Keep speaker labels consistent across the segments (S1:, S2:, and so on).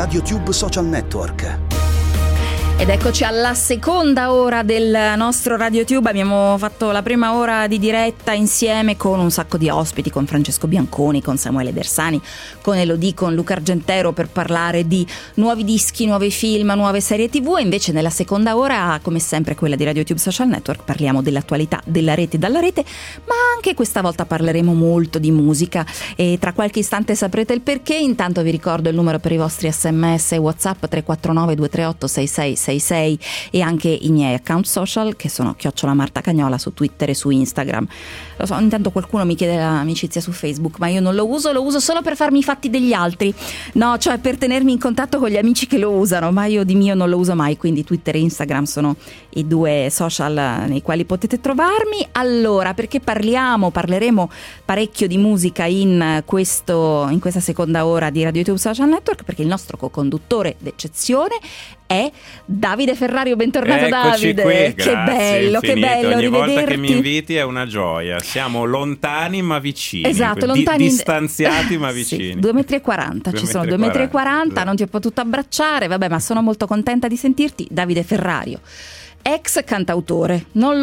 S1: RadioTube Social Network.
S2: Ed eccoci alla seconda ora del nostro RadioTube. Abbiamo fatto la prima ora di diretta insieme con un sacco di ospiti, con Francesco Bianconi, con Samuele Bersani, con Elodie, con Luca Argentero, per parlare di nuovi dischi, nuovi film, nuove serie TV. E invece nella seconda ora, come sempre quella di RadioTube Social Network, parliamo dell'attualità della rete e dalla rete, ma anche questa volta parleremo molto di musica e tra qualche istante saprete il perché. Intanto vi ricordo il numero per i vostri SMS e WhatsApp: 349 238 6666 e anche i miei account social, che sono @MartaCagnola su Twitter e su Instagram. Lo so, intanto qualcuno mi chiede l'amicizia su Facebook, ma io non lo uso solo per farmi i fatti degli altri, no, cioè per tenermi in contatto con gli amici che lo usano, ma io di mio non lo uso mai, quindi Twitter e Instagram sono i due social nei quali potete trovarmi. Allora, perché parleremo parecchio di musica in questa seconda ora di RadioTube Social Network, perché il nostro co-conduttore d'eccezione è Davide Ferrario. Bentornato.
S3: Eccoci
S2: Davide,
S3: qui,
S2: che bello, che bello
S3: ogni
S2: rivederti.
S3: volta che mi inviti è una gioia, siamo lontani ma vicini.
S2: Esatto, lontani,
S3: distanziati ma vicini.
S2: Sì, 2,40 m, ci sono 2,40 m, non ti ho potuto abbracciare, vabbè, ma sono molto contenta di sentirti. Davide Ferrario, ex cantautore, non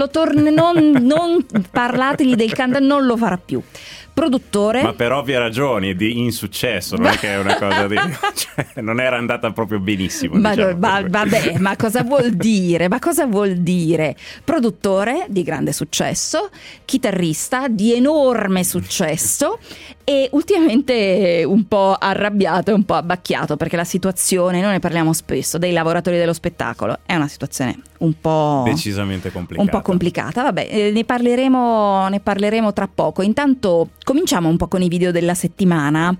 S2: parlategli del cantautore, non lo farà più. Produttore,
S3: ma per ovvie ragioni di insuccesso, non è che è una cosa di cioè, non era andata proprio benissimo, diciamo,
S2: vabbè, ma cosa vuol dire? Produttore di grande successo, chitarrista di enorme successo e ultimamente un po' arrabbiato e un po' abbacchiato, perché la situazione, noi ne parliamo spesso, dei lavoratori dello spettacolo, è una situazione un po'
S3: decisamente complicata.
S2: Un po' complicata, vabbè, ne parleremo tra poco. Intanto cominciamo un po' con i video della settimana.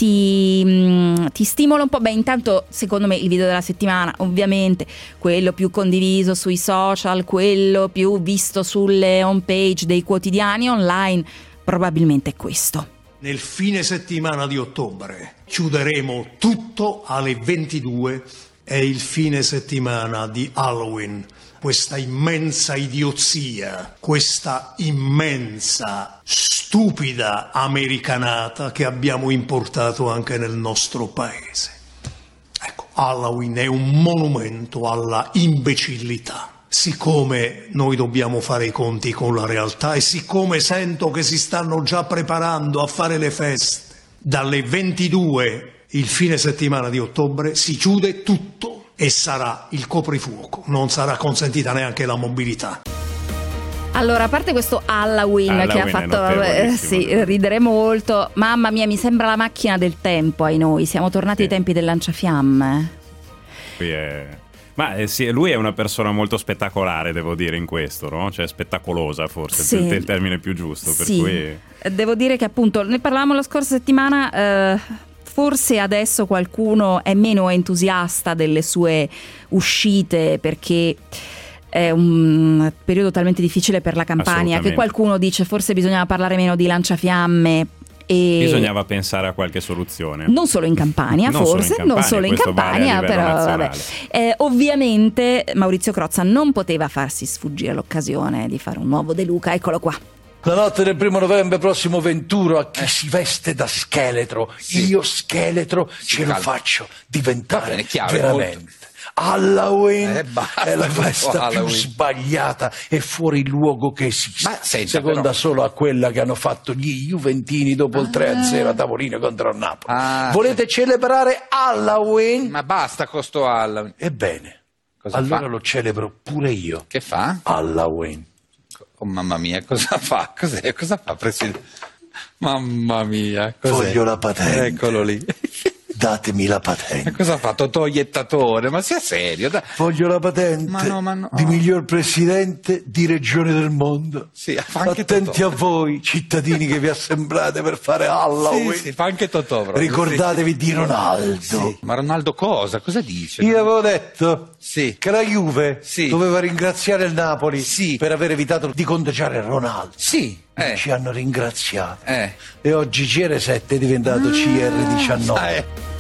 S2: Ti stimola un po'? Beh, intanto secondo me il video della settimana, ovviamente quello più condiviso sui social, quello più visto sulle home page dei quotidiani online, probabilmente è questo.
S4: Nel fine settimana di ottobre chiuderemo tutto alle 22, è il fine settimana di Halloween. Questa immensa idiozia, questa immensa, stupida americanata che abbiamo importato anche nel nostro paese. Ecco, Halloween è un monumento alla imbecillità. Siccome noi dobbiamo fare i conti con la realtà e siccome sento che si stanno già preparando a fare le feste, dalle 22 il fine settimana di ottobre si chiude tutto. E sarà il coprifuoco, non sarà consentita neanche la mobilità.
S2: Allora, a parte questo Halloween che ha fatto, sì, rideremo molto. Mamma mia, mi sembra la macchina del tempo ai noi. Siamo tornati ai tempi del lanciafiamme.
S3: Sì, lui è una persona molto spettacolare, devo dire, in questo, no? Cioè spettacolosa, forse,
S2: sì,
S3: è il termine più giusto. Per
S2: sì,
S3: cui
S2: devo dire che appunto ne parlavamo la scorsa settimana. Forse adesso qualcuno è meno entusiasta delle sue uscite perché è un periodo talmente difficile per la Campania che qualcuno dice forse bisognava parlare meno di lanciafiamme e
S3: bisognava pensare a qualche soluzione.
S2: Non solo in Campania, non solo in Campania, però vabbè. Ovviamente Maurizio Crozza non poteva farsi sfuggire l'occasione di fare un nuovo De Luca, eccolo qua.
S5: La notte del 1 novembre prossimo 21 a chi si veste da scheletro, sì. Io scheletro ce lo faccio diventare veramente. Halloween è la festa più sbagliata e fuori luogo che esiste, seconda però solo a quella che hanno fatto gli Juventini dopo il 3-0 a tavolino contro il Napoli. Volete celebrare Halloween?
S6: Ma basta con sto Halloween.
S5: Ebbene,
S6: cosa
S5: allora
S6: fa?
S5: Lo celebro pure io.
S6: Che fa?
S5: Halloween.
S6: Oh mamma mia, cosa fa? Cosa fa, Presidente? Mamma mia, cos'è?
S5: Voglio la patente.
S6: Eccolo lì.
S5: Datemi la patente.
S6: Ma cosa ha fatto Togliettatore? Ma sia serio, dai.
S5: Voglio la patente di miglior presidente di regione del mondo.
S6: Sì, fa anche
S5: attenti
S6: Totò.
S5: A voi, cittadini che vi assemblate per fare Halloween.
S6: Sì, fa anche Totò proprio.
S5: Ricordatevi di Ronaldo.
S6: Sì. Ma Ronaldo cosa? Cosa dice?
S5: Io avevo detto
S6: che
S5: la Juve doveva ringraziare il Napoli per aver evitato di contagiare Ronaldo.
S6: Sì.
S5: Ci hanno ringraziato. E oggi CR7 è diventato CR19.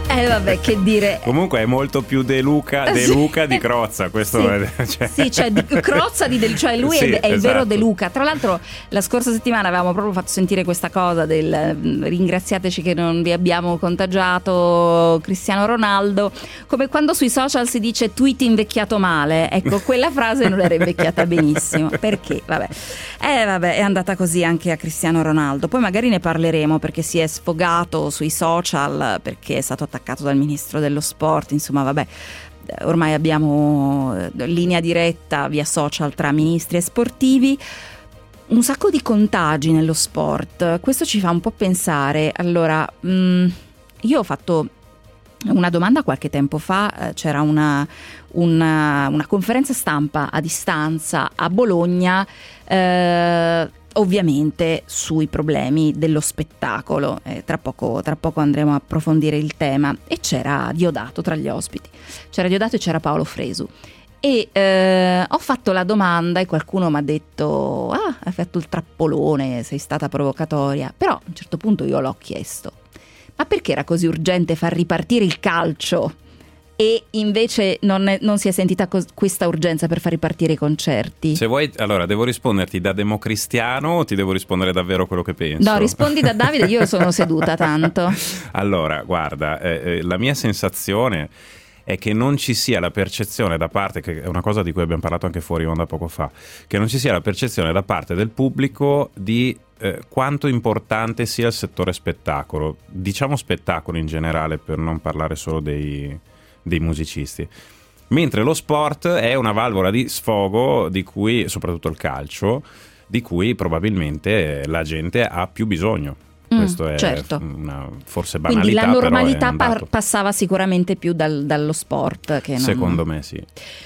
S2: Vabbè, che dire.
S3: Comunque è molto più De Luca di Crozza. Questo
S2: sì, cioè Crozza cioè lui
S3: sì,
S2: è il
S3: esatto.
S2: vero De Luca. Tra l'altro la scorsa settimana avevamo proprio fatto sentire questa cosa del ringraziateci che non vi abbiamo contagiato Cristiano Ronaldo, come quando sui social si dice tweet invecchiato male. Ecco, quella frase non era invecchiata benissimo. Perché? Vabbè, è andata così anche a Cristiano Ronaldo. Poi magari ne parleremo, perché si è sfogato sui social perché è stato attaccato dal ministro dello sport. Insomma, vabbè, ormai abbiamo linea diretta via social tra ministri e sportivi. Un sacco di contagi nello sport, questo ci fa un po' pensare. Allora, io ho fatto una domanda qualche tempo fa, c'era una conferenza stampa a distanza a Bologna, ovviamente sui problemi dello spettacolo. Tra poco andremo a approfondire il tema, e c'era Diodato tra gli ospiti. C'era Diodato e c'era Paolo Fresu. E ho fatto la domanda e qualcuno mi ha detto: hai fatto il trappolone, sei stata provocatoria. Però a un certo punto io l'ho chiesto: ma perché era così urgente far ripartire il calcio? E invece non si è sentita questa urgenza per far ripartire i concerti?
S3: Se vuoi, allora, devo risponderti da democristiano o ti devo rispondere davvero quello che penso?
S2: No, rispondi da Davide, io sono seduta tanto.
S3: Allora, guarda, la mia sensazione è che non ci sia la percezione da parte, che è una cosa di cui abbiamo parlato anche fuori onda poco fa, che non ci sia la percezione da parte del pubblico di quanto importante sia il settore spettacolo. Diciamo spettacolo in generale, per non parlare solo dei musicisti. Mentre lo sport è una valvola di sfogo di cui, soprattutto il calcio, di cui probabilmente la gente ha più bisogno. Questo è
S2: certo.
S3: una forse banalità.
S2: Quindi la normalità
S3: però è un dato.
S2: Passava sicuramente più dallo sport che non...
S3: Secondo me sì.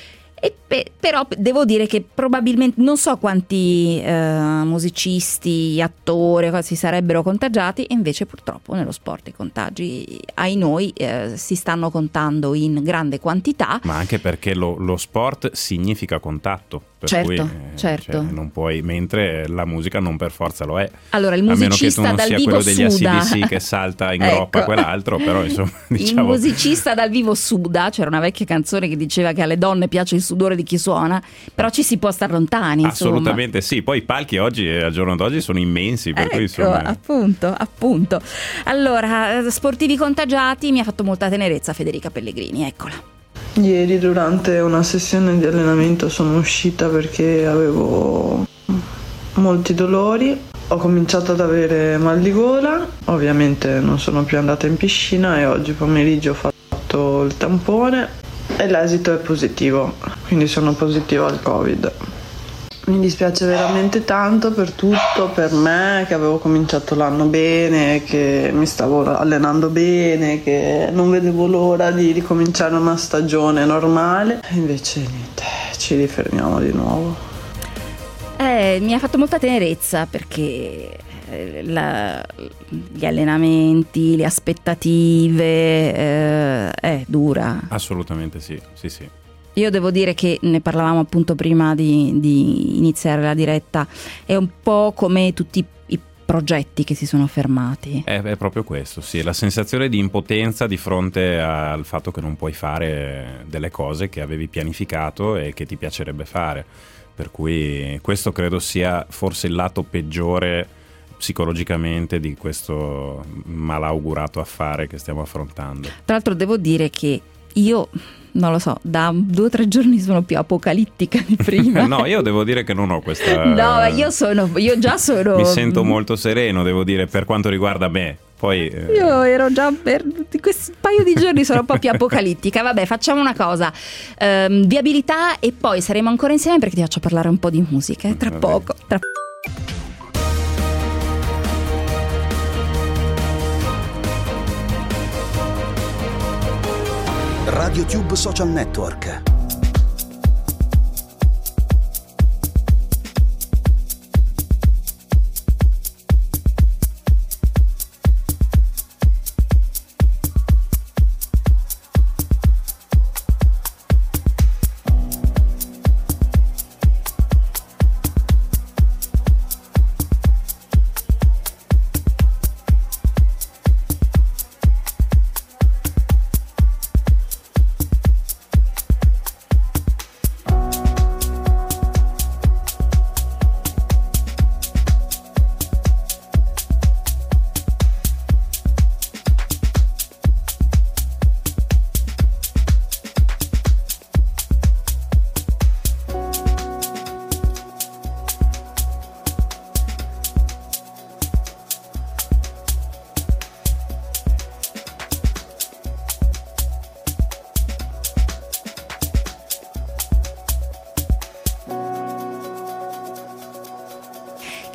S2: Però devo dire che probabilmente non so quanti musicisti, attori si sarebbero contagiati, e invece purtroppo nello sport i contagi, ai noi, si stanno contando in grande quantità.
S3: Ma anche perché lo sport significa contatto, per
S2: certo,
S3: cui
S2: certo.
S3: Cioè, non puoi, mentre la musica non per forza lo è.
S2: Allora il musicista
S3: a meno che tu non
S2: dal
S3: sia
S2: vivo
S3: quello degli
S2: suda.
S3: AC/DC che salta in groppa,
S2: Ecco.
S3: quell'altro, però insomma diciamo...
S2: Il musicista dal vivo suda. C'era una vecchia canzone che diceva che alle donne piace il sudore di chi suona, però ci si può star lontani, insomma.
S3: Assolutamente sì. Poi i palchi oggi, al giorno d'oggi, sono immensi, per cui
S2: Ecco,
S3: insomma...
S2: appunto. Allora, sportivi contagiati, mi ha fatto molta tenerezza Federica Pellegrini, eccola.
S7: Ieri durante una sessione di allenamento sono uscita perché avevo molti dolori, ho cominciato ad avere mal di gola, ovviamente non sono più andata in piscina e oggi pomeriggio ho fatto il tampone e l'esito è positivo, quindi sono positiva al Covid. Mi dispiace veramente tanto per tutto, per me che avevo cominciato l'anno bene, che mi stavo allenando bene, che non vedevo l'ora di ricominciare una stagione normale. E invece niente, ci rifermiamo di nuovo.
S2: Mi ha fatto molta tenerezza perché gli allenamenti, le aspettative, è dura.
S3: Assolutamente sì.
S2: Io devo dire che ne parlavamo appunto prima di iniziare la diretta, è un po' come tutti i progetti che si sono fermati.
S3: È proprio questo, sì, la sensazione di impotenza di fronte al fatto che non puoi fare delle cose che avevi pianificato e che ti piacerebbe fare. Per cui questo credo sia forse il lato peggiore psicologicamente di questo malaugurato affare che stiamo affrontando. Tra
S2: l'altro devo dire che io, non lo so, da 2 o 3 giorni sono più apocalittica di prima.
S3: No, io devo dire che non ho questa...
S2: No, io già sono...
S3: Mi sento molto sereno, devo dire, per quanto riguarda me. Poi,
S2: Io ero già per questi paio di giorni sono un po' più apocalittica. Vabbè, facciamo una cosa, viabilità e poi saremo ancora insieme perché ti faccio parlare un po' di musica, tra poco.
S1: RadioTube Social Network.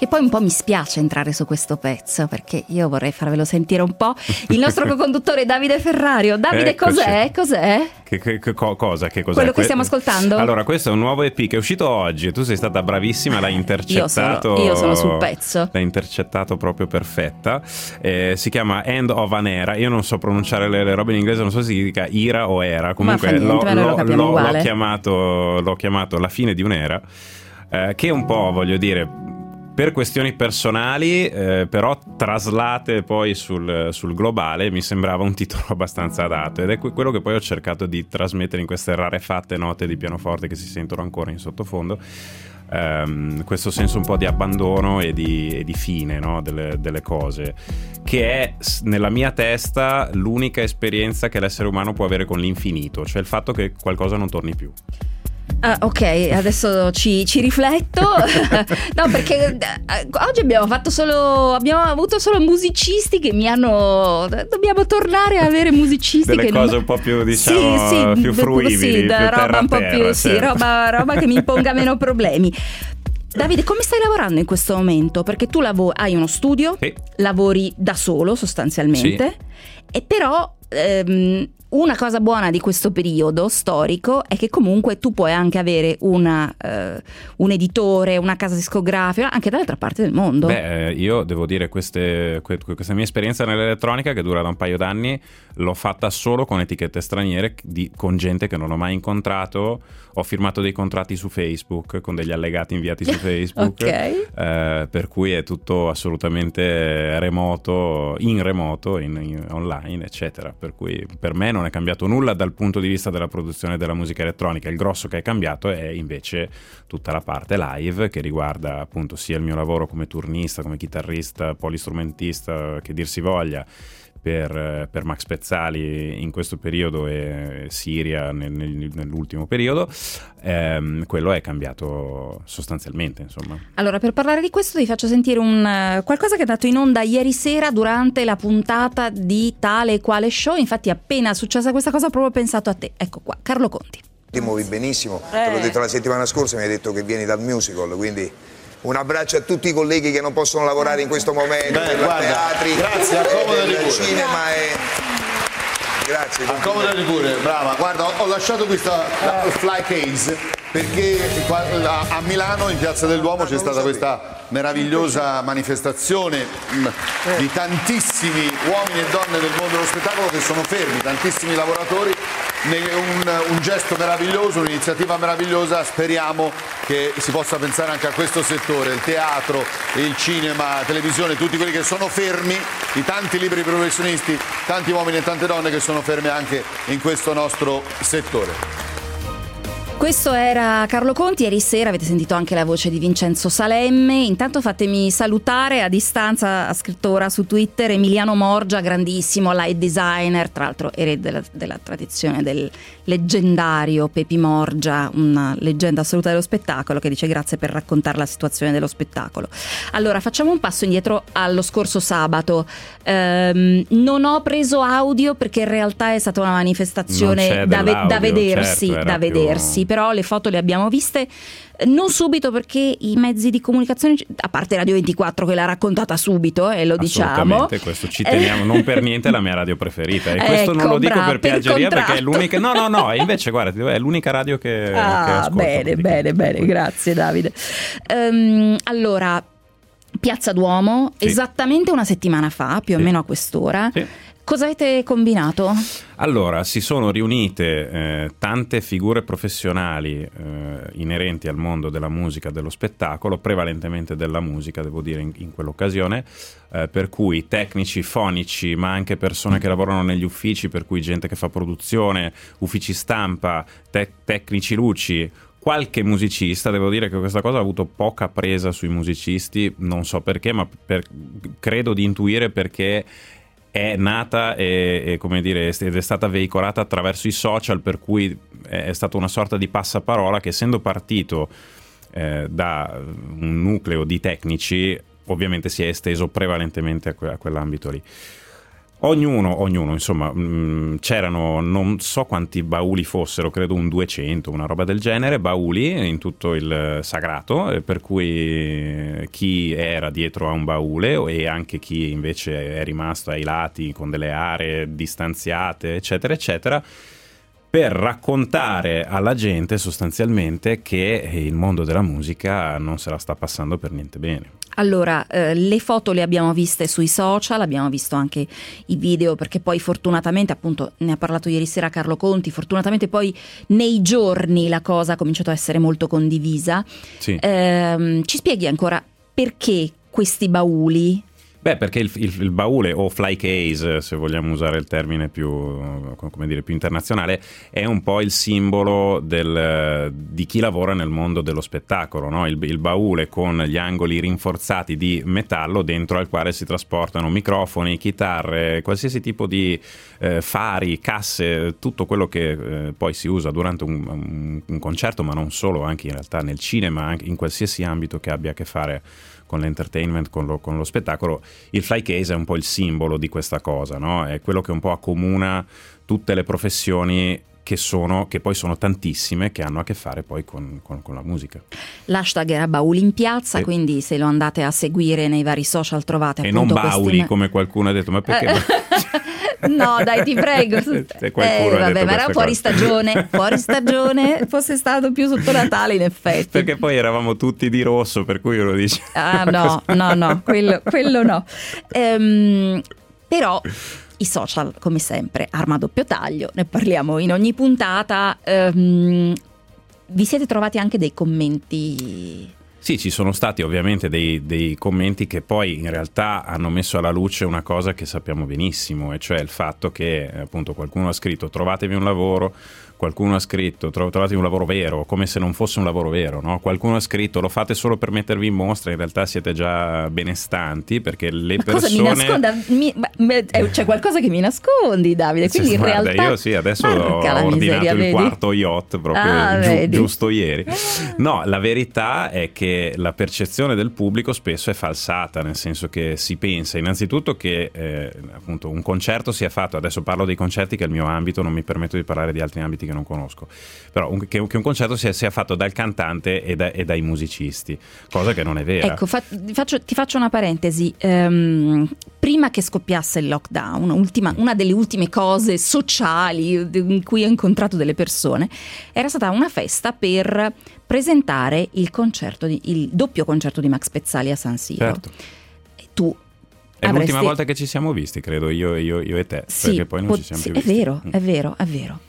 S2: che poi un po' mi spiace entrare su questo pezzo, perché io vorrei farvelo sentire un po'. Il nostro co-conduttore Davide Ferrario. Davide, cos'è? Cos'è?
S3: Cosa? Che cos'è?
S2: Quello che stiamo ascoltando?
S3: Allora, questo è un nuovo EP che è uscito oggi e tu sei stata bravissima, l'hai intercettato.
S2: Io sono sul pezzo.
S3: L'hai intercettato proprio perfetta. Si chiama End of an Era. Io non so pronunciare le robe in inglese, non so se si dica Ira o Era. Comunque l'ho chiamato La fine di un'era, che un po', voglio dire, per questioni personali, però traslate poi sul globale, mi sembrava un titolo abbastanza adatto, ed è quello che poi ho cercato di trasmettere in queste rarefatte note di pianoforte che si sentono ancora in sottofondo. Questo senso un po' di abbandono e di fine, no? delle cose, che è nella mia testa l'unica esperienza che l'essere umano può avere con l'infinito, cioè il fatto che qualcosa non torni più.
S2: Ok, adesso ci rifletto. No, perché oggi abbiamo avuto solo musicisti che mi hanno. Dobbiamo tornare a avere musicisti
S3: delle
S2: che
S3: cose
S2: non...
S3: un po' più, diciamo, più fruibili, più
S2: roba un po' più,
S3: certo.
S2: roba che mi imponga meno problemi. Davide, come stai lavorando in questo momento? Perché tu hai uno studio, sì. Lavori da solo sostanzialmente, sì. E però una cosa buona di questo periodo storico è che comunque tu puoi anche avere un editore, una casa discografica anche dall'altra parte del mondo.
S3: Io devo dire questa mia esperienza nell'elettronica, che dura da un paio d'anni, l'ho fatta solo con etichette straniere, con gente che non ho mai incontrato. Ho firmato dei contratti su Facebook con degli allegati inviati su Facebook. Okay. Per cui è tutto assolutamente remoto, online, eccetera. Per cui per me non è cambiato nulla dal punto di vista della produzione della musica elettronica. Il grosso che è cambiato è invece tutta la parte live, che riguarda appunto sia il mio lavoro come turnista, come chitarrista, polistrumentista, che dir si voglia, per Max Pezzali in questo periodo e Siria nell'ultimo periodo. Quello è cambiato sostanzialmente, insomma.
S2: Allora, per parlare di questo ti faccio sentire qualcosa che è andato in onda ieri sera durante la puntata di tale e quale show. Infatti appena è successa questa cosa ho proprio pensato a te. Ecco qua, Carlo Conti.
S8: Ti muovi benissimo, te l'ho detto la settimana scorsa, mi hai detto che vieni dal musical, quindi un abbraccio a tutti i colleghi che non possono lavorare in questo momento, per teatri,
S9: grazie, accomodati pure.
S8: Cinema e... Grazie.
S9: Accomodati pure, brava. Guarda, ho lasciato questa fly case perché a Milano, in Piazza del Duomo, c'è stata questa meravigliosa manifestazione di tantissimi uomini e donne del mondo dello spettacolo che sono fermi, tantissimi lavoratori. Un gesto meraviglioso, un'iniziativa meravigliosa. Speriamo che si possa pensare anche a questo settore, il teatro, il cinema, la televisione, tutti quelli che sono fermi, i tanti liberi professionisti, tanti uomini e tante donne che sono fermi anche in questo nostro settore.
S2: Questo era Carlo Conti. Ieri sera avete sentito anche la voce di Vincenzo Salemme. Intanto fatemi salutare a distanza, ha scritto ora su Twitter, Emiliano Morgia, grandissimo light designer, tra l'altro erede della tradizione del leggendario Pepi Morgia, una leggenda assoluta dello spettacolo, che dice grazie per raccontare la situazione dello spettacolo. Allora facciamo un passo indietro allo scorso sabato. Non ho preso audio perché in realtà è stata una manifestazione da vedersi, certo, da vedersi. Però le foto le abbiamo viste, non subito, perché i mezzi di comunicazione, a parte Radio 24 che l'ha raccontata subito, e lo diciamo,
S3: questo ci teniamo, non per niente è la mia radio preferita, e questo non lo dico per piaggeria, perché è l'unica, no, invece guarda, è l'unica radio che ascolto.
S2: Bene, grazie Davide. Allora, Piazza Duomo, sì. Esattamente una settimana fa, più o meno a quest'ora, sì. Cosa avete combinato?
S3: Allora, si sono riunite tante figure professionali inerenti al mondo della musica, dello spettacolo, prevalentemente della musica, devo dire, in quell'occasione, per cui tecnici, fonici, ma anche persone che lavorano negli uffici, per cui gente che fa produzione, uffici stampa, tecnici luci, qualche musicista. Devo dire che questa cosa ha avuto poca presa sui musicisti, non so perché, ma credo di intuire perché è nata ed è stata veicolata attraverso i social, per cui è stata una sorta di passaparola che, essendo partito da un nucleo di tecnici, ovviamente si è esteso prevalentemente a quell'ambito lì. Ognuno, insomma, c'erano non so quanti bauli fossero, credo un 200, una roba del genere, bauli in tutto il sagrato, per cui chi era dietro a un baule e anche chi invece è rimasto ai lati con delle aree distanziate, eccetera, eccetera, per raccontare alla gente sostanzialmente che il mondo della musica non se la sta passando per niente bene.
S2: Allora, le foto le abbiamo viste sui social, abbiamo visto anche i video, perché poi fortunatamente, appunto, ne ha parlato ieri sera Carlo Conti, fortunatamente poi nei giorni la cosa ha cominciato a essere molto condivisa.
S3: Sì.
S2: Ci spieghi ancora perché questi bauli?
S3: Beh, perché il baule, o fly case, se vogliamo usare il termine più, come dire, più internazionale, è un po' il simbolo di chi lavora nel mondo dello spettacolo, no? Il baule con gli angoli rinforzati di metallo dentro al quale si trasportano microfoni, chitarre, qualsiasi tipo di fari, casse, tutto quello che poi si usa durante un concerto, ma non solo, anche in realtà nel cinema, anche in qualsiasi ambito che abbia a che fare con l'entertainment, con lo spettacolo. Il fly case è un po' il simbolo di questa cosa, no? È quello che un po' accomuna tutte le professioni che poi sono tantissime, che hanno a che fare poi con la musica.
S2: L'hashtag era Bauli in piazza, quindi se lo andate a seguire nei vari social trovate
S3: e
S2: appunto
S3: non bauli, come qualcuno ha detto, ma perché?
S2: No, dai, ti prego. Vabbè, ma era fuori stagione, fosse stato più sotto Natale in effetti.
S3: Perché poi eravamo tutti di rosso, per cui uno dice...
S2: Ah no, quello no. Però i social, come sempre, arma a doppio taglio, ne parliamo in ogni puntata. Vi siete trovati anche dei commenti?
S3: Sì, ci sono stati ovviamente dei commenti che poi in realtà hanno messo alla luce una cosa che sappiamo benissimo, e cioè il fatto che appunto qualcuno ha scritto trovatevi un lavoro, qualcuno ha scritto trovatevi un lavoro vero, come se non fosse un lavoro vero, no? Qualcuno ha scritto lo fate solo per mettervi in mostra, in realtà siete già benestanti, perché le persone...
S2: Cosa mi nasconda? C'è qualcosa che mi nascondi, Davide, quindi in
S3: guarda,
S2: realtà...
S3: io sì, adesso ho ordinato il quarto yacht proprio giusto ieri. No, la verità è che la percezione del pubblico spesso è falsata, nel senso che si pensa innanzitutto che appunto un concerto sia fatto, adesso parlo dei concerti che è il mio ambito, non mi permetto di parlare di altri ambiti che non conosco, però che un concerto sia fatto dal cantante e dai musicisti, cosa che non è vera.
S2: Ecco, ti faccio una parentesi. Prima che scoppiasse il lockdown, una delle ultime cose sociali in cui ho incontrato delle persone era stata una festa per presentare il doppio concerto di Max Pezzali a San Siro.
S3: Certo.
S2: Tu
S3: è l'ultima volta che ci siamo visti, credo, io e te,
S2: sì,
S3: perché poi non ci siamo più visti.
S2: È vero.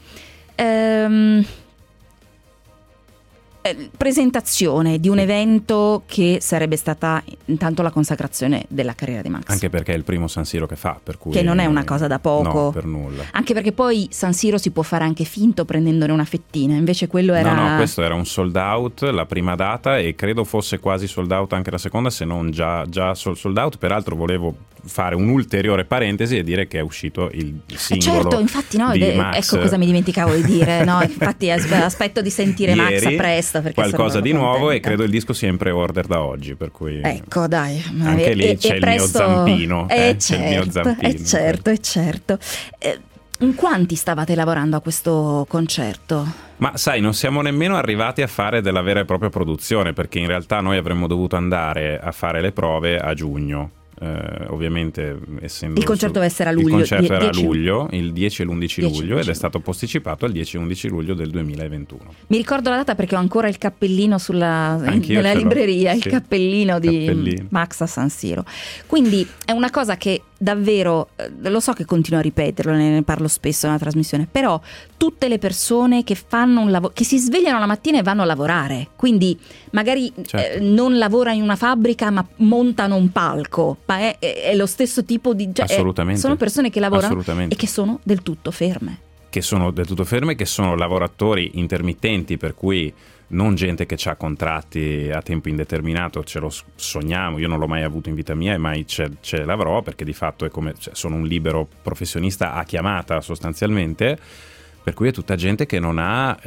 S2: Presentazione di un evento che sarebbe stata intanto la consacrazione della carriera di Max.
S3: Anche perché è il primo San Siro che fa, per cui...
S2: Che non è una cosa da poco.
S3: No, per nulla.
S2: Anche perché poi San Siro si può fare anche finto prendendone una fettina, invece quello era...
S3: No, questo era un sold out la prima data e credo fosse quasi sold out anche la seconda, se non già sold out. Peraltro volevo fare un'ulteriore parentesi e dire che è uscito il singolo
S2: certo, infatti no,
S3: di Max.
S2: Ecco cosa mi dimenticavo di dire, no, infatti aspetto di sentire
S3: ieri,
S2: Max presto, perché
S3: qualcosa di
S2: contenta.
S3: nuovo, e credo il disco sia in pre-order da oggi, per cui
S2: ecco, dai,
S3: anche lì c'è il mio zampino,
S2: c'è il mio zampino, certo. In quanti stavate lavorando a questo concerto?
S3: Ma sai, non siamo nemmeno arrivati a fare della vera e propria produzione, perché in realtà noi avremmo dovuto andare a fare le prove a giugno. Ovviamente essendo
S2: il concerto deve essere a luglio,
S3: il concerto era a luglio, il 10 e l'11 luglio, ed è stato posticipato al 10 e 11 luglio del 2021.
S2: Mi ricordo la data perché ho ancora il cappellino nella libreria, sì, il cappellino di Max a San Siro. Quindi è una cosa che davvero, lo so che continuo a ripeterlo, ne parlo spesso nella trasmissione, però tutte le persone che fanno un lavoro, che si svegliano la mattina e vanno a lavorare, quindi magari non lavorano in una fabbrica ma montano un palco, ma è lo stesso tipo di...
S3: assolutamente.
S2: Sono persone che lavorano e che sono del tutto ferme.
S3: Che sono lavoratori intermittenti, per cui non gente che ha contratti a tempo indeterminato, ce lo sogniamo, io non l'ho mai avuto in vita mia e mai ce l'avrò, perché di fatto è come, sono un libero professionista a chiamata sostanzialmente, per cui è tutta gente che non ha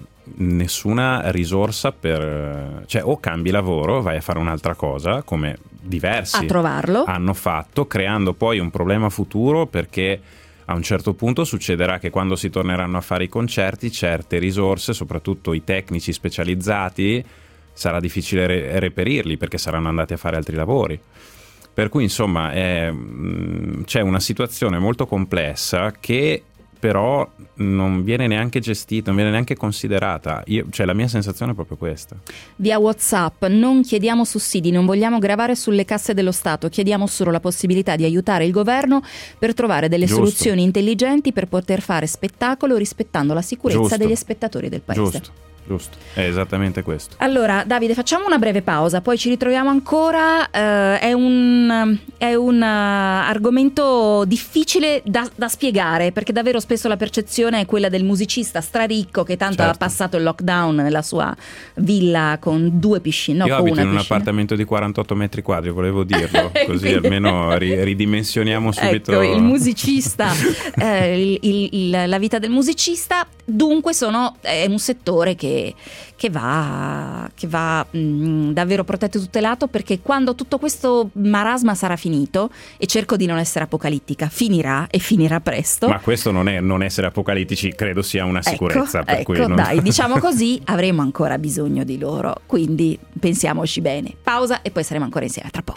S3: nessuna risorsa per... o cambi lavoro, vai a fare un'altra cosa, come diversi
S2: a trovarlo
S3: hanno fatto, creando poi un problema futuro, perché a un certo punto succederà che quando si torneranno a fare i concerti, certe risorse, soprattutto i tecnici specializzati, sarà difficile reperirli perché saranno andati a fare altri lavori. Per cui insomma c'è una situazione molto complessa che però non viene neanche gestita, non viene neanche considerata. Cioè la mia sensazione è proprio questa.
S2: Via WhatsApp: non chiediamo sussidi, non vogliamo gravare sulle casse dello Stato, chiediamo solo la possibilità di aiutare il governo per trovare delle soluzioni intelligenti per poter fare spettacolo rispettando la sicurezza degli spettatori del paese.
S3: Giusto, è esattamente questo.
S2: Allora Davide, facciamo una breve pausa, poi ci ritroviamo ancora. È un argomento difficile da spiegare, perché davvero spesso la percezione è quella del musicista straricco che tanto ha passato il lockdown nella sua villa con 2 piscine.
S3: Io abito in un appartamento di 48 metri quadri, volevo dirlo, così almeno ridimensioniamo subito.
S2: Ecco, il musicista, la vita del musicista, dunque è un settore che va davvero protetto e tutelato, perché quando tutto questo marasma sarà finito, e cerco di non essere apocalittica, finirà e finirà presto.
S3: Ma questo non essere apocalittici credo sia una sicurezza.
S2: Dai, diciamo così, avremo ancora bisogno di loro, quindi pensiamoci bene. Pausa e poi saremo ancora insieme tra poco.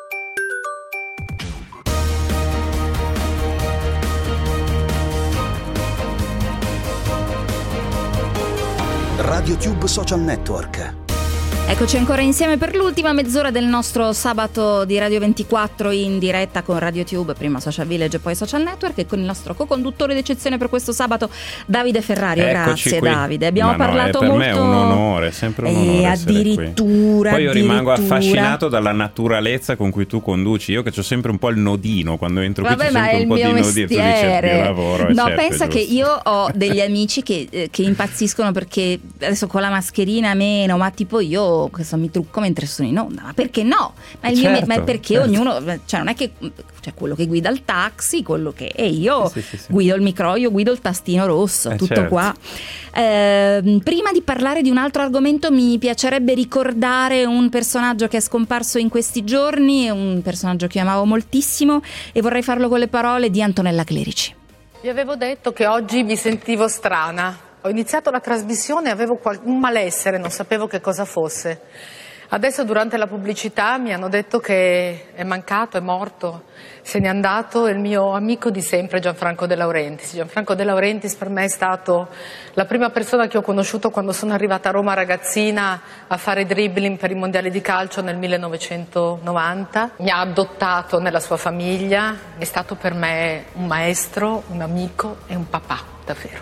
S1: Radio Tube Social Network.
S2: Eccoci ancora insieme per l'ultima mezz'ora del nostro sabato di Radio 24 in diretta con Radio Tube, prima Social Village e poi Social Network, e con il nostro co-conduttore d'eccezione per questo sabato, Davide Ferrario.
S3: Eccoci
S2: Grazie
S3: qui.
S2: Davide, abbiamo parlato
S3: per
S2: molto.
S3: Me è un onore, sempre un onore
S2: addirittura.
S3: Poi io rimango affascinato dalla naturalezza con cui tu conduci. Io che c'ho sempre un po' il nodino quando entro qui, c'è sempre un po' di nodino. Tu dici il mio lavoro.
S2: No, pensa che io ho degli amici che impazziscono perché adesso con la mascherina meno, ma tipo io mi trucco mentre sono in onda, ma perché no? Ma è perché ognuno, cioè non è che c'è quello che guida il taxi, quello che e io guido il micro, io guido il tastino rosso, tutto qua. Prima di parlare di un altro argomento mi piacerebbe ricordare un personaggio che è scomparso in questi giorni, un personaggio che io amavo moltissimo, e vorrei farlo con le parole di Antonella Clerici.
S10: Vi avevo detto che oggi mi sentivo strana. Ho iniziato la trasmissione e avevo un malessere, non sapevo che cosa fosse. Adesso durante la pubblicità mi hanno detto che è mancato, è morto, se n'è andato il mio amico di sempre Gianfranco De Laurentiis. Gianfranco De Laurentiis per me è stato la prima persona che ho conosciuto quando sono arrivata a Roma ragazzina a fare dribbling per i mondiali di calcio nel 1990. Mi ha adottato nella sua famiglia, è stato per me un maestro, un amico e un papà, davvero.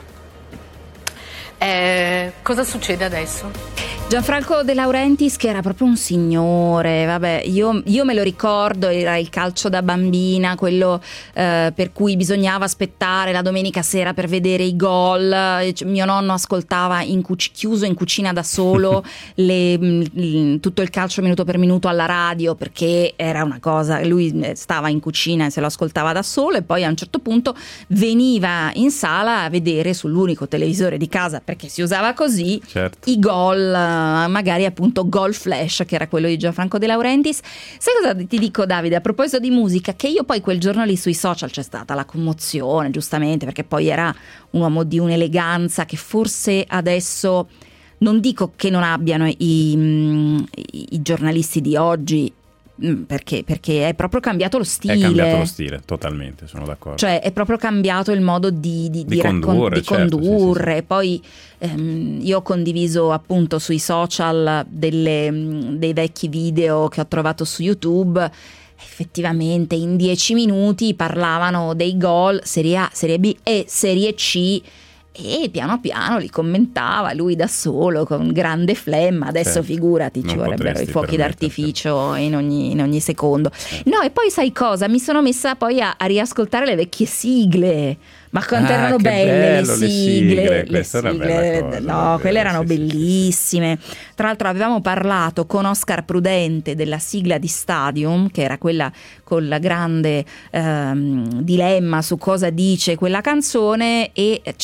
S10: Cosa succede adesso?
S2: Gianfranco De Laurentiis, che era proprio un signore, vabbè, io me lo ricordo, era il calcio da bambina, quello per cui bisognava aspettare la domenica sera per vedere i gol. Mio nonno ascoltava chiuso in cucina da solo tutto il calcio minuto per minuto alla radio, perché era una cosa, lui stava in cucina e se lo ascoltava da solo, e poi a un certo punto veniva in sala a vedere sull'unico televisore di casa, perché si usava così, i gol, magari appunto Gol Flash, che era quello di Gianfranco De Laurentiis. Sai cosa ti dico, Davide, a proposito di musica? Che io poi quel giorno lì sui social c'è stata la commozione, giustamente, perché poi era un uomo di un'eleganza che forse adesso, non dico che non abbiano i giornalisti di oggi, perché è proprio cambiato lo stile. È cambiato
S3: lo stile, totalmente, sono d'accordo.
S2: Cioè è proprio cambiato il modo di condurre. Sì. Poi io ho condiviso appunto sui social dei vecchi video che ho trovato su YouTube. Effettivamente in 10 minuti parlavano dei gol Serie A, Serie B e Serie C, e piano piano li commentava lui da solo con grande flemma. Adesso figurati, ci vorrebbero i fuochi d'artificio in ogni secondo. No, e poi sai cosa? Mi sono messa poi a riascoltare le vecchie sigle. Ma quanto erano belle le sigle. Quelle erano bellissime. Tra l'altro avevamo parlato con Oscar Prudente della sigla di Stadium, che era quella con la grande dilemma su cosa dice quella canzone, e c'è ancora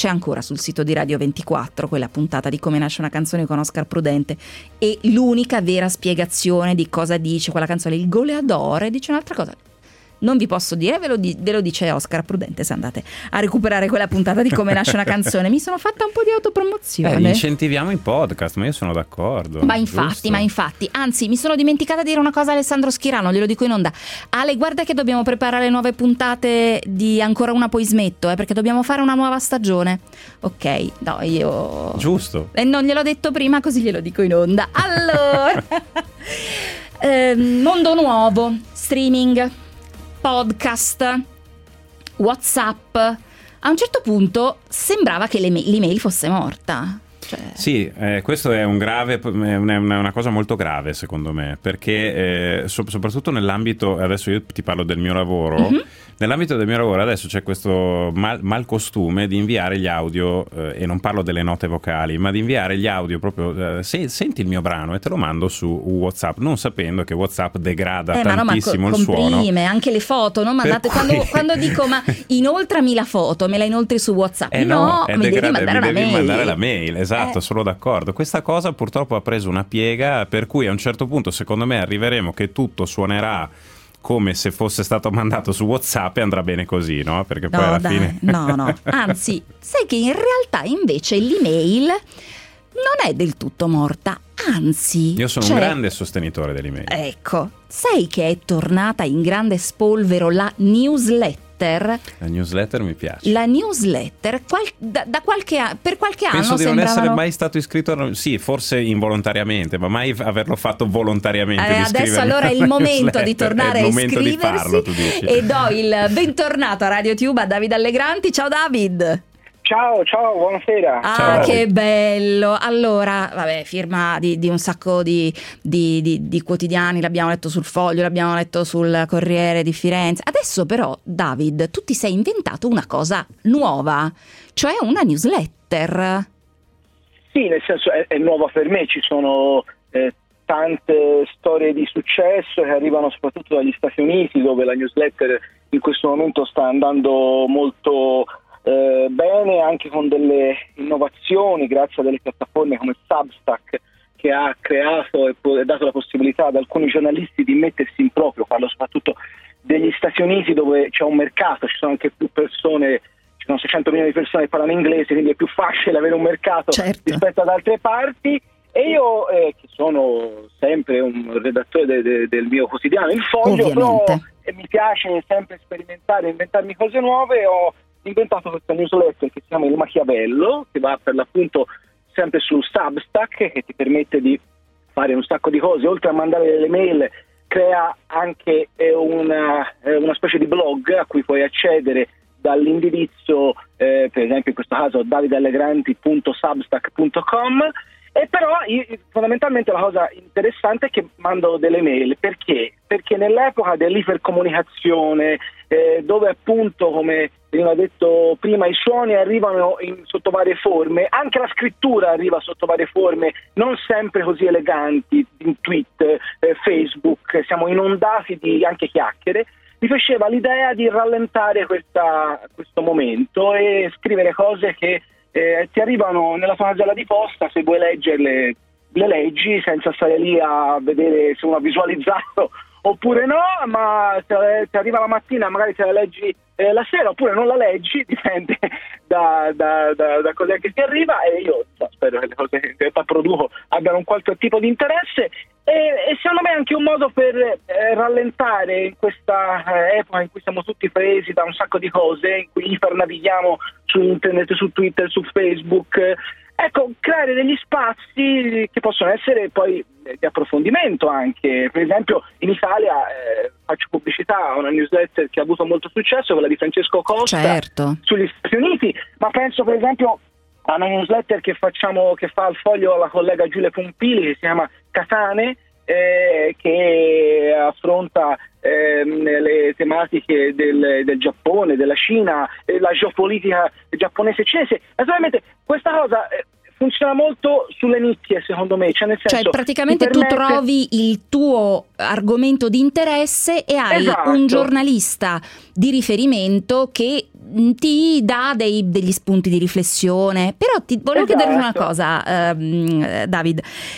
S2: sul sito di Radio 24, quella puntata di Come nasce una canzone con Oscar Prudente, e l'unica vera spiegazione di cosa dice quella canzone, il goleador, dice un'altra cosa. Non vi posso dire, ve lo dice Oscar Prudente se andate a recuperare quella puntata di Come nasce una canzone. Mi sono fatta un po' di autopromozione.
S3: Incentiviamo i podcast, ma io sono d'accordo.
S2: Ma infatti, anzi, mi sono dimenticata di dire una cosa a Alessandro Schirano, glielo dico in onda. Ale, guarda che dobbiamo preparare le nuove puntate di Ancora una poi smetto, perché dobbiamo fare una nuova stagione. Ok, no, io...
S3: Giusto.
S2: E non gliel'ho detto prima, così glielo dico in onda. Allora, mondo nuovo, streaming, podcast, WhatsApp. A un certo punto sembrava che l'email fosse morta.
S3: Sì, questo è una cosa molto grave secondo me, perché soprattutto nell'ambito, adesso io ti parlo del mio lavoro, nell'ambito del mio lavoro adesso c'è questo mal costume di inviare gli audio, e non parlo delle note vocali, ma di inviare gli audio proprio, senti il mio brano e te lo mando su WhatsApp, non sapendo che WhatsApp degrada tantissimo il suono.
S2: Comprime anche le foto, no? Mandate, quando dico ma inoltrami la foto, me la inoltri su WhatsApp, no, mi devi mandare
S3: la mail, esatto, sono d'accordo. Questa cosa purtroppo ha preso una piega per cui a un certo punto secondo me arriveremo che tutto suonerà come se fosse stato mandato su WhatsApp e andrà bene così, no? Perché poi alla fine...
S2: No, anzi, sai che in realtà invece l'email non è del tutto morta, anzi...
S3: Io sono un grande sostenitore dell'email.
S2: Ecco, sai che è tornata in grande spolvero la newsletter?
S3: La newsletter mi piace.
S2: La newsletter per qualche anno
S3: penso di non essere mai stato iscritto, sì, forse involontariamente, ma mai averlo fatto volontariamente.
S2: Adesso allora è il momento di tornare a iscriversi,
S3: di farlo, tu dici.
S2: E do il bentornato a Radio Tube a Davide Allegranti. Ciao David.
S11: Ciao, buonasera.
S2: Ciao. Che bello. Allora, vabbè, firma di un sacco di quotidiani, l'abbiamo letto sul Foglio, l'abbiamo letto sul Corriere di Firenze. Adesso però, David, tu ti sei inventato una cosa nuova, cioè una newsletter.
S11: Sì, nel senso è nuova per me, ci sono tante storie di successo che arrivano soprattutto dagli Stati Uniti, dove la newsletter in questo momento sta andando molto bene, anche con delle innovazioni grazie a delle piattaforme come Substack, che ha creato e dato la possibilità ad alcuni giornalisti di mettersi in proprio. Parlo soprattutto degli Stati Uniti, dove c'è un mercato, ci sono anche più persone, ci sono 600 milioni di persone che parlano inglese, quindi è più facile avere un mercato rispetto ad altre parti. E io, che sono sempre un redattore del mio quotidiano, Il Foglio, però mi piace sempre sperimentare, inventarmi cose nuove, ho inventato questa newsletter che si chiama Il Machiavello, che va per l'appunto sempre su Substack, che ti permette di fare un sacco di cose. Oltre a mandare le mail, crea anche una specie di blog a cui puoi accedere dall'indirizzo, per esempio in questo caso davideallegranti.substack.com. E però fondamentalmente la cosa interessante è che mando delle mail. Perché? Perché nell'epoca dell'ipercomunicazione, dove appunto, come veniva detto prima, i suoni arrivano sotto varie forme, anche la scrittura arriva sotto varie forme, non sempre così eleganti, in tweet, Facebook, siamo inondati di anche chiacchiere. Mi piaceva l'idea di rallentare questo momento e scrivere cose che ti arrivano nella tua casella di posta. Se vuoi leggerle, le leggi senza stare lì a vedere se uno ha visualizzato oppure no, ma ti arriva la mattina, magari te la leggi la sera, oppure non la leggi, dipende da cosa che ti arriva. E io spero che le cose che in realtà produco abbiano un qualche tipo di interesse, e secondo me è anche un modo per rallentare in questa epoca in cui siamo tutti presi da un sacco di cose, in cui ipernavighiamo su internet, su Twitter, su Facebook. Ecco, creare degli spazi che possono essere poi di approfondimento anche. Per esempio in Italia faccio pubblicità a una newsletter che ha avuto molto successo, quella di Francesco Costa, sugli Stati Uniti, ma penso per esempio a una newsletter che fa al Foglio la collega Giulia Pompili, che si chiama Katane, che affronta le tematiche del Giappone, della Cina, la geopolitica giapponese e cinese. Naturalmente questa cosa funziona molto sulle nicchie, secondo me, cioè nel senso,
S2: praticamente tu trovi il tuo argomento di interesse e hai un giornalista di riferimento che ti dà degli spunti di riflessione. Però ti volevo chiedere una cosa, David.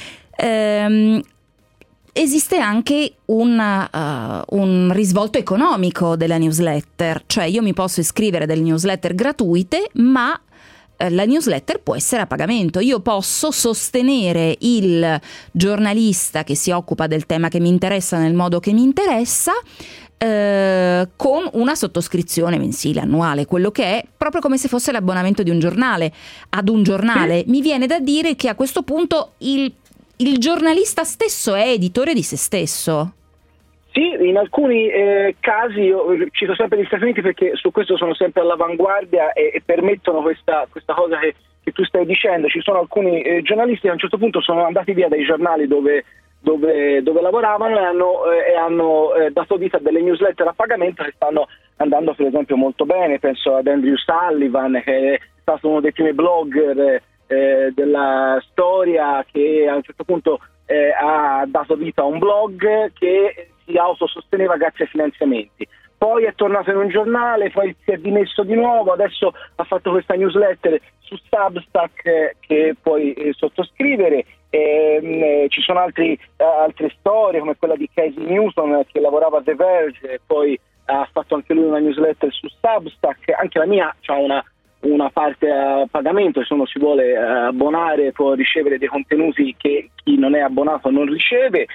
S2: Esiste anche un risvolto economico della newsletter, cioè io mi posso iscrivere delle newsletter gratuite, ma la newsletter può essere a pagamento. Io posso sostenere il giornalista che si occupa del tema che mi interessa nel modo che mi interessa, con una sottoscrizione mensile, annuale, quello che è proprio come se fosse l'abbonamento di un giornale ad un giornale. Mi viene da dire che a questo punto il giornalista stesso è editore di se stesso.
S11: Sì, in alcuni casi, io cito sempre gli Stati Uniti perché su questo sono sempre all'avanguardia e permettono questa cosa che tu stai dicendo. Ci sono alcuni giornalisti che a un certo punto sono andati via dai giornali dove lavoravano e hanno dato vita a delle newsletter a pagamento che stanno andando per esempio molto bene. Penso ad Andrew Sullivan, che è stato uno dei primi blogger della storia, che a un certo punto ha dato vita a un blog che si autososteneva grazie ai finanziamenti. Poi è tornato in un giornale, poi si è dimesso di nuovo, adesso ha fatto questa newsletter su Substack che puoi sottoscrivere. Ci sono altre storie come quella di Casey Newton che lavorava a The Verge e poi ha fatto anche lui una newsletter su Substack. Anche la mia c'ha una parte a pagamento, se uno si vuole abbonare può ricevere dei contenuti che chi non è abbonato non riceve.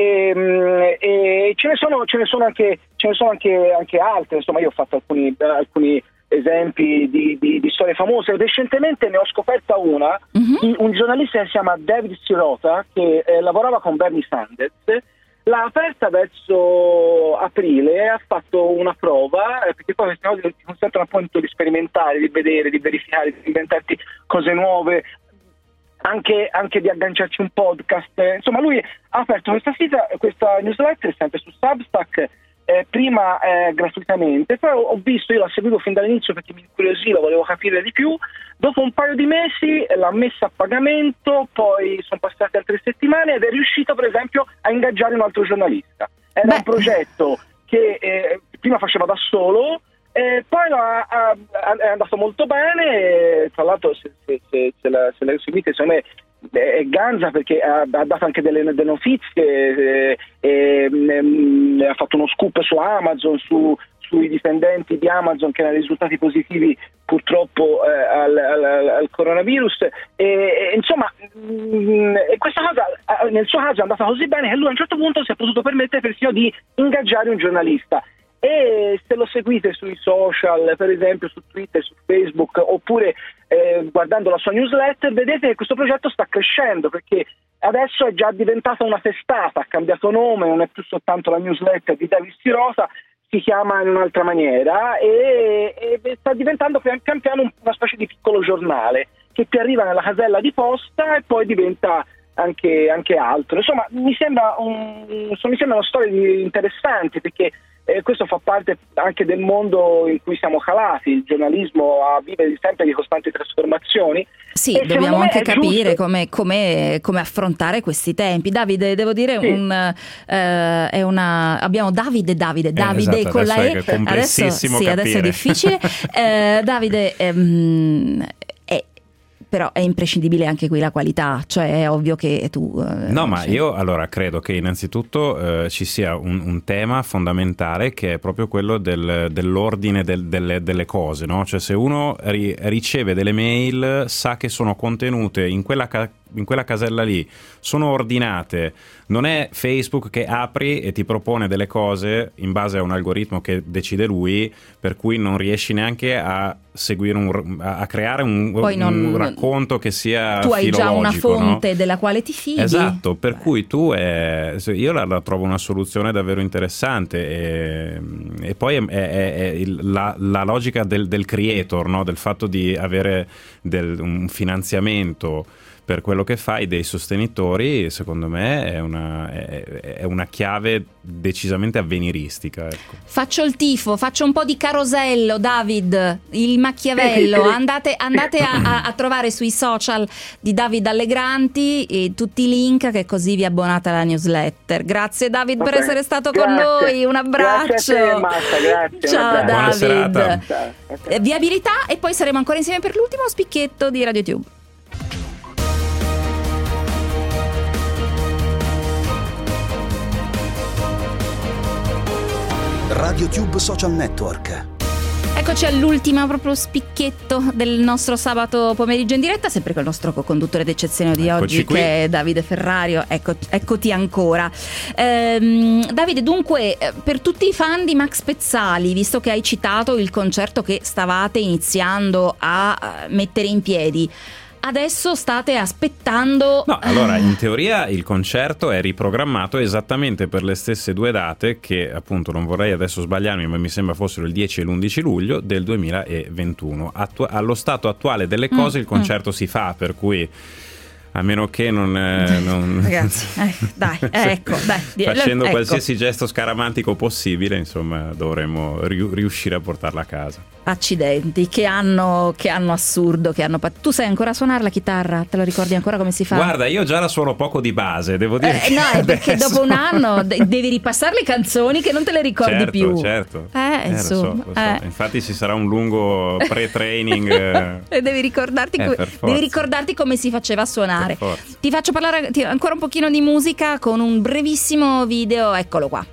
S11: E ce ne sono anche altre. Insomma, io ho fatto alcuni esempi di storie famose. Recentemente ne ho scoperta una di un giornalista che si chiama David Sirota, che lavorava con Bernie Sanders. L'ha aperta verso aprile e ha fatto una prova, perché poi queste cose ti consentono appunto di sperimentare, di vedere, di verificare, di inventarti cose nuove, anche di agganciarci un podcast. Insomma, lui ha aperto questa newsletter sempre su Substack, prima gratuitamente, poi ho visto, io la seguivo fin dall'inizio perché mi incuriosiva, volevo capire di più. Dopo un paio di mesi l'ha messa a pagamento, poi sono passate altre settimane ed è riuscito per esempio a ingaggiare un altro giornalista. Era un progetto che prima faceva da solo, poi è andato molto bene. Tra l'altro se la seguite, secondo me è ganza, perché ha dato anche delle notizie, ha fatto uno scoop su Amazon, sui dipendenti di Amazon che erano risultati positivi purtroppo al coronavirus, insomma questa cosa nel suo caso è andata così bene che lui a un certo punto si è potuto permettere persino di ingaggiare un giornalista. E se lo seguite sui social, per esempio su Twitter, su Facebook, oppure guardando la sua newsletter, vedete che questo progetto sta crescendo, perché adesso è già diventata una testata, ha cambiato nome, non è più soltanto la newsletter di David Sirota, si chiama in un'altra maniera e sta diventando pian piano una specie di piccolo giornale che ti arriva nella casella di posta e poi diventa anche altro. Insomma, mi sembra una storia interessante, perché questo fa parte anche del mondo in cui siamo calati. Il giornalismo vive sempre di costanti trasformazioni.
S2: Sì, dobbiamo anche capire come affrontare questi tempi. Davide, devo dire, abbiamo Davide esatto, con la E. Adesso è difficile. Davide, però è imprescindibile anche qui la qualità, cioè è ovvio che tu...
S3: No, ma io allora credo che innanzitutto ci sia un tema fondamentale, che è proprio quello dell'ordine delle cose, no? Cioè, se uno riceve delle mail, sa che sono contenute in quella casella lì, sono ordinate, non è Facebook che apri e ti propone delle cose in base a un algoritmo che decide lui, per cui non riesci neanche a seguire a creare un racconto che sia
S2: tu hai già una fonte, no? Della quale ti fidi.
S3: Esatto, per cui io la trovo una soluzione davvero interessante, e poi è la logica del creator, no? Del fatto di avere un finanziamento per quello che fai, dei sostenitori, secondo me è una chiave decisamente avveniristica, ecco.
S2: Faccio il tifo, faccio un po' di Carosello, David, il Machiavello. Andate a trovare sui social di David Allegranti tutti i link, che così vi abbonate alla newsletter. Grazie David per essere stato con noi, un abbraccio.
S11: Grazie a te, Marta, grazie.
S2: Ciao David.
S3: Ciao.
S2: Viabilità, e poi saremo ancora insieme per l'ultimo spicchetto di RadioTube.
S1: RadioTube Social Network.
S2: Eccoci all'ultimo proprio spicchetto del nostro sabato pomeriggio in diretta, sempre col nostro co-conduttore d'eccezione di oggi,
S3: qui,
S2: che è Davide Ferrario. Eccoti ancora. Davide, dunque, per tutti i fan di Max Pezzali, visto che hai citato il concerto che stavate iniziando a mettere in piedi, adesso state aspettando...
S3: No, allora in teoria il concerto è riprogrammato esattamente per le stesse due date che, appunto, non vorrei adesso sbagliarmi, ma mi sembra fossero il 10 e l'11 luglio del 2021. Allo stato attuale delle cose il concerto si fa, per cui... A meno che non
S2: ragazzi, dai, ecco, dai,
S3: facendo
S2: ecco.
S3: qualsiasi gesto scaramantico possibile, insomma, dovremmo riuscire a portarla a casa.
S2: Accidenti, che anno assurdo, tu sai ancora suonare la chitarra? Te lo ricordi ancora come si fa?
S3: Guarda, io già la suono poco di base, devo dire.
S2: No, è perché dopo un anno devi ripassare le canzoni che non te le ricordi più.
S3: Certo.
S2: Insomma.
S3: Lo so. Infatti ci sarà un lungo pre-training.
S2: E devi ricordarti come si faceva a suonare. Ti faccio parlare ancora un pochino di musica con un brevissimo video, eccolo qua.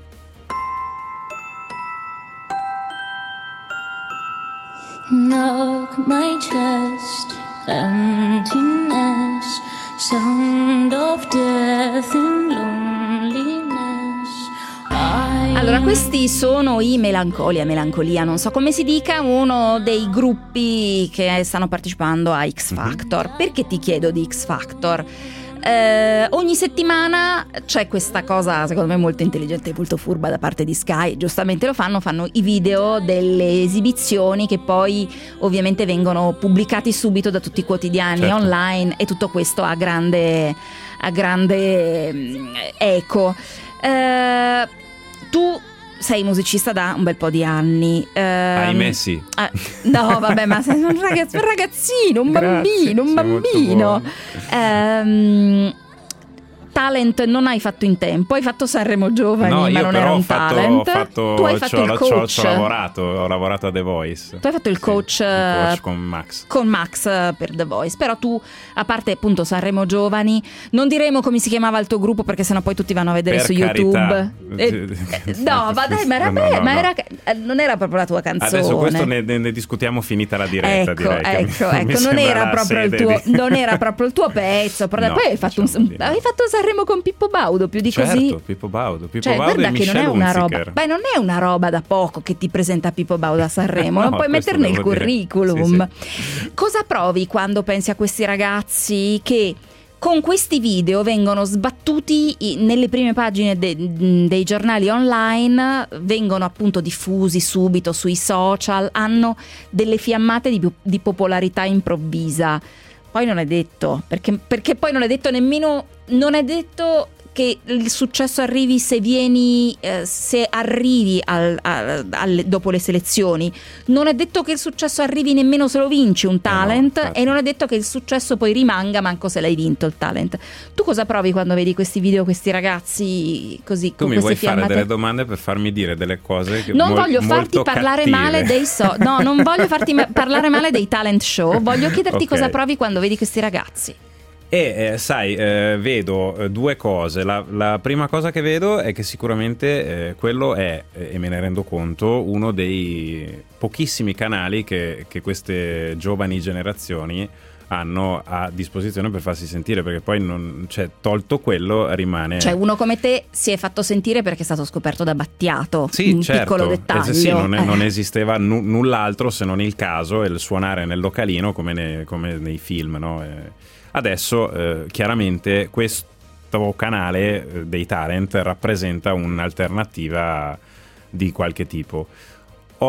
S12: Knock my chest, emptiness, sound of death and loneliness.
S2: Allora, questi sono i Melancolia, non so come si dica, uno dei gruppi che stanno partecipando a X Factor. Perché ti chiedo di X Factor? Ogni settimana c'è questa cosa, secondo me molto intelligente e molto furba da parte di Sky, giustamente lo fanno i video delle esibizioni che poi ovviamente vengono pubblicati subito da tutti i quotidiani online, e tutto questo a grande eco. Tu sei musicista da un bel po' di anni.
S3: Ahimè sì.
S2: No, vabbè, ma sei un ragazzino, un bambino. Talent non hai fatto in tempo, hai fatto Sanremo Giovani, ma non era un talent. Tu hai fatto il coach.
S3: Ho lavorato a The Voice.
S2: Tu hai fatto il coach
S3: con Max.
S2: Con Max per The Voice. Però tu, a parte appunto Sanremo Giovani, non diremo come si chiamava il tuo gruppo, perché sennò poi tutti vanno a vedere su YouTube. No, ma dai, ma non era proprio la tua canzone.
S3: Adesso questo ne discutiamo finita la diretta.
S2: Ecco, non era proprio il tuo pezzo. Però poi hai fatto Sanremo con Pippo Baudo, più di così.
S3: Pippo Baudo
S2: guarda
S3: e
S2: che non è una roba.
S3: Hunziker.
S2: Beh, non è una roba da poco che ti presenta Pippo Baudo a Sanremo, non puoi metterne il curriculum. Sì. Cosa provi quando pensi a questi ragazzi che con questi video vengono sbattuti nelle prime pagine dei giornali online, vengono appunto diffusi subito sui social, hanno delle fiammate di popolarità improvvisa? Poi non è detto, perché poi non è detto nemmeno, non è detto che il successo arrivi se arrivi dopo le selezioni, non è detto che il successo arrivi nemmeno se lo vinci un talent, e non è detto che il successo poi rimanga manco se l'hai vinto il talent. Tu cosa provi quando vedi questi video, questi ragazzi così?
S3: Tu mi vuoi fare delle domande per farmi dire delle cose che
S2: non voglio farti parlare male non voglio farti parlare male dei talent show, voglio chiederti cosa provi quando vedi questi ragazzi.
S3: Sai, vedo due cose. La prima cosa che vedo è che sicuramente quello è, e me ne rendo conto, uno dei pochissimi canali che queste giovani generazioni hanno a disposizione per farsi sentire, perché poi tolto quello rimane...
S2: Cioè uno come te si è fatto sentire perché è stato scoperto da Battiato,
S3: sì,
S2: un piccolo dettaglio.
S3: Sì, non esisteva null'altro se non il caso e il suonare nel localino come nei film, no? Adesso chiaramente questo canale dei talent rappresenta un'alternativa di qualche tipo. Ho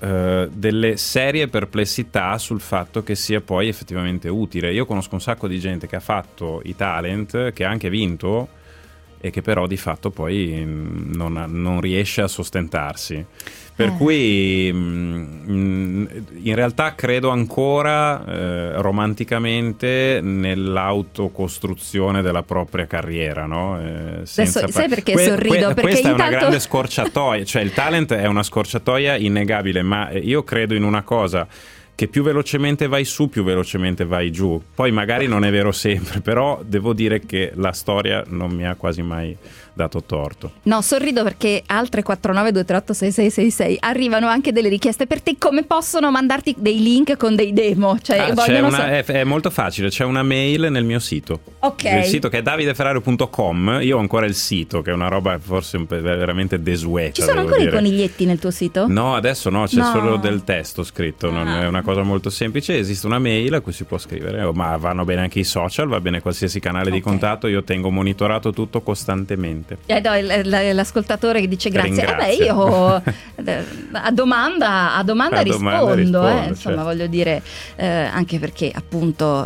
S3: delle serie perplessità sul fatto che sia poi effettivamente utile. Io conosco un sacco di gente che ha fatto i talent, che ha anche vinto, e che però di fatto poi non riesce a sostentarsi. Per cui in realtà credo ancora romanticamente nell'autocostruzione della propria carriera, no?
S2: Adesso, sai perché sorrido? Perché
S3: questa
S2: intanto...
S3: è una grande scorciatoia, cioè il talent è una scorciatoia innegabile, ma io credo in una cosa, che più velocemente vai su, più velocemente vai giù. Poi magari non è vero sempre, però devo dire che la storia non mi ha quasi mai dato torto.
S2: No, sorrido perché al 349-238-6666 arrivano anche delle richieste per te. Come possono mandarti dei link con dei demo? Cioè,
S3: è molto facile, c'è una mail nel mio sito.
S2: Ok.
S3: Il sito che è davideferrario.com. Io ho ancora il sito, che è una roba forse veramente desueta.
S2: Ci sono ancora i coniglietti nel tuo sito?
S3: No, adesso no, c'è solo del testo scritto, non è una cosa molto semplice. Esiste una mail a cui si può scrivere, ma vanno bene anche i social, va bene qualsiasi canale di contatto. Io tengo monitorato tutto costantemente.
S2: L'ascoltatore che dice grazie. Io a domanda rispondo, insomma,
S3: certo.
S2: Voglio dire, anche perché appunto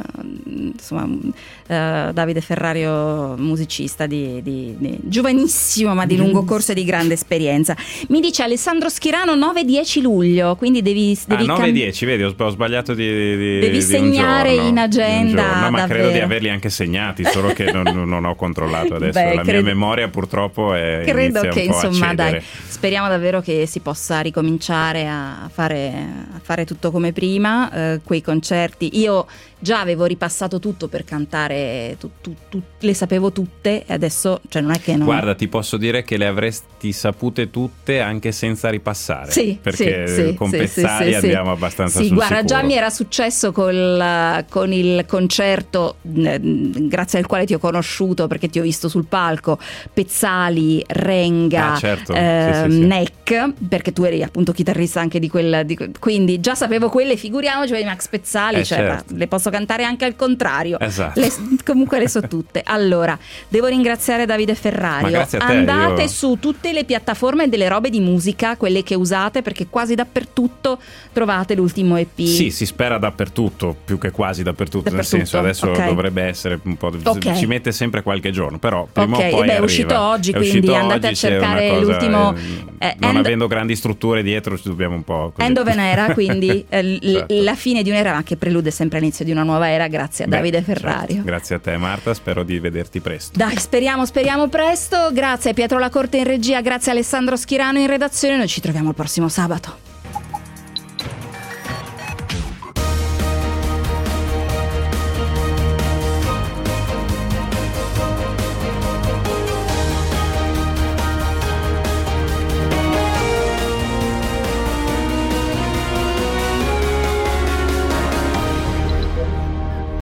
S2: Davide Ferrario, musicista di giovanissimo ma di lungo corso e di grande esperienza. Mi dice Alessandro Schirano 9-10 luglio, quindi devi
S3: 9-10, vedi, ho sbagliato
S2: devi segnare in agenda.
S3: No, ma
S2: davvero.
S3: credo di averli anche segnati, solo che non ho controllato adesso. Mia memoria purtroppo
S2: credo che
S3: un po'
S2: insomma
S3: a
S2: dai, speriamo davvero che si possa ricominciare a fare tutto come prima, quei concerti. Io già avevo ripassato tutto per cantare, le sapevo tutte, e adesso, cioè, non è che non...
S3: Guarda, ti posso dire che le avresti sapute tutte anche senza ripassare, perché con Pezzali andiamo abbastanza sul
S2: guarda,
S3: sicuro.
S2: già mi era successo con il concerto grazie al quale ti ho conosciuto, perché ti ho visto sul palco, Pezzali, Renga,
S3: certo.
S2: Neck, perché tu eri appunto chitarrista anche di quella, quindi già sapevo quelle, figuriamoci di Max Pezzali,
S3: certo.
S2: Le posso cantare anche al contrario.
S3: Esatto.
S2: Comunque le so tutte. Allora, devo ringraziare Davide Ferrario.
S3: Ma grazie a te,
S2: andate su tutte le piattaforme delle robe di musica, quelle che usate, perché quasi dappertutto trovate l'ultimo EP.
S3: Sì, si spera dappertutto, più che quasi dappertutto. Nel senso, adesso dovrebbe essere un po'. Ci mette sempre qualche giorno, però prima o poi
S2: è uscito oggi, quindi andate a cercare l'ultimo.
S3: Non avendo grandi strutture dietro, ci dobbiamo un po'. Così.
S2: End of an era, quindi
S3: certo.
S2: La fine di un'era, ma che prelude sempre all'inizio di una nuova era, grazie a Davide Ferrario.
S3: Certo. Grazie a te, Marta, spero di vederti presto.
S2: Dai, speriamo presto. Grazie a Pietro Lacorte in regia, grazie a Alessandro Schirano in redazione. Noi ci troviamo il prossimo sabato.